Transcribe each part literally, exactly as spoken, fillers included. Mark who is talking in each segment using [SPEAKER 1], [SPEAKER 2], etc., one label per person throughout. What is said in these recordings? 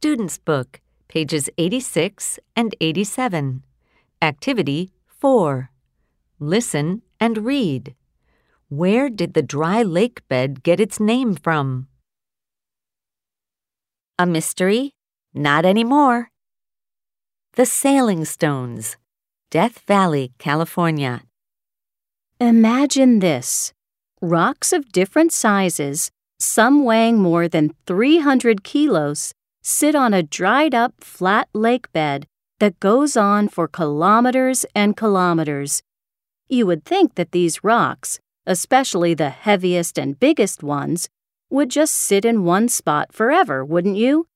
[SPEAKER 1] Student's Book, pages eighty-six and eighty-seven. Activity four. Listen and read. Where did the dry lake bed get its name from? A mystery? Not anymore. The Sailing Stones, Death Valley, California.
[SPEAKER 2] Imagine this. Rocks of different sizes, some weighing more than three hundred kilos, sit on a dried-up flat lake bed that goes on for kilometers and kilometers. You would think that these rocks, especially the heaviest and biggest ones, would just sit in one spot forever, wouldn't you?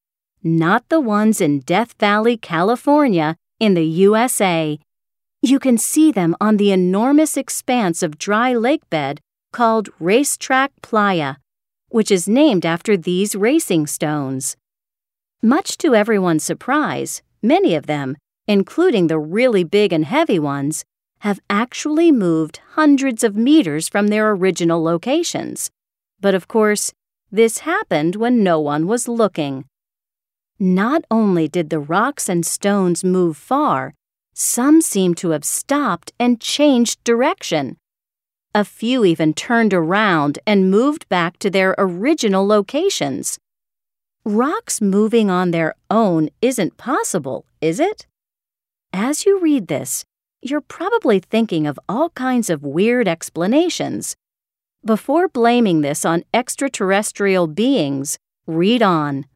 [SPEAKER 2] Not the ones in Death Valley, California, in the U S A. You can see them on the enormous expanse of dry lake bed called Racetrack Playa, which is named after these racing stones. Much to everyone's surprise, many of them, including the really big and heavy ones, have actually moved hundreds of meters from their original locations. But of course, this happened when no one was looking. Not only did the rocks and stones move far, some seem to have stopped and changed direction. A few even turned around and moved back to their original locations. Rocks moving on their own isn't possible, is it? As you read this, you're probably thinking of all kinds of weird explanations. Before blaming this on extraterrestrial beings, read on.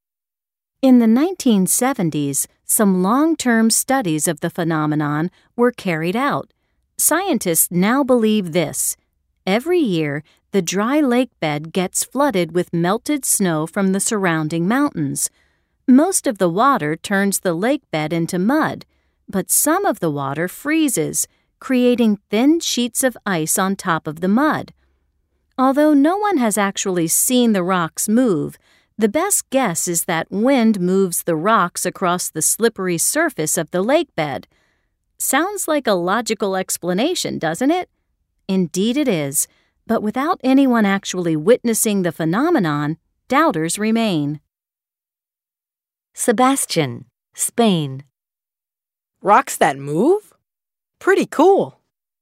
[SPEAKER 2] In the nineteen seventies, some long-term studies of the phenomenon were carried out. Scientists now believe this. Every year, the dry lake bed gets flooded with melted snow from the surrounding mountains. Most of the water turns the lake bed into mud, but some of the water freezes, creating thin sheets of ice on top of the mud. Although no one has actually seen the rocks move, the best guess is that wind moves the rocks across the slippery surface of the lake bed. Sounds like a logical explanation, doesn't it? Indeed it is, but without anyone actually witnessing the phenomenon, doubters remain.
[SPEAKER 1] Sebastian, Spain.
[SPEAKER 3] Rocks that move? Pretty cool.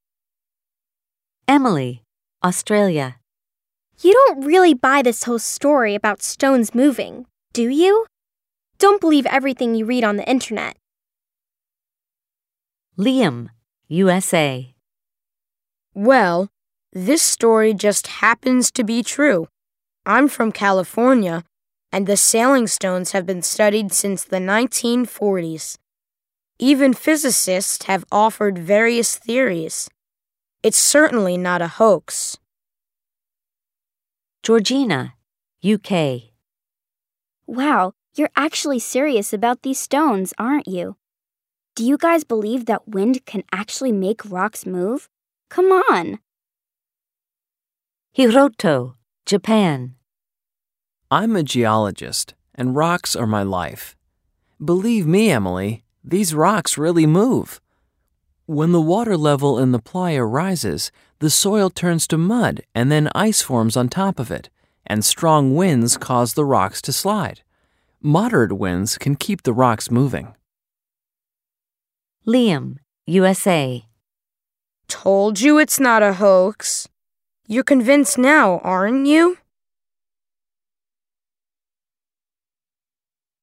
[SPEAKER 1] Emily, Australia.
[SPEAKER 4] You don't really buy this whole story about stones moving, do you? Don't believe everything you read on the internet.
[SPEAKER 1] Liam, U S A.
[SPEAKER 5] Well, this story just happens to be true. I'm from California, and the sailing stones have been studied since the nineteen forties. Even physicists have offered various theories. It's certainly not a hoax.
[SPEAKER 1] Georgina, U K.
[SPEAKER 6] Wow, you're actually serious about these stones, aren't you? Do you guys believe that wind can actually make rocks move? Come on!
[SPEAKER 1] Hiroto, Japan.
[SPEAKER 7] I'm a geologist, and rocks are my life. Believe me, Emily, these rocks really move. When the water level in the playa rises, the soil turns to mud and then ice forms on top of it, and strong winds cause the rocks to slide. Moderate winds can keep the rocks moving.
[SPEAKER 1] Liam, U S A.
[SPEAKER 5] Told you it's not a hoax. You're convinced now, aren't you?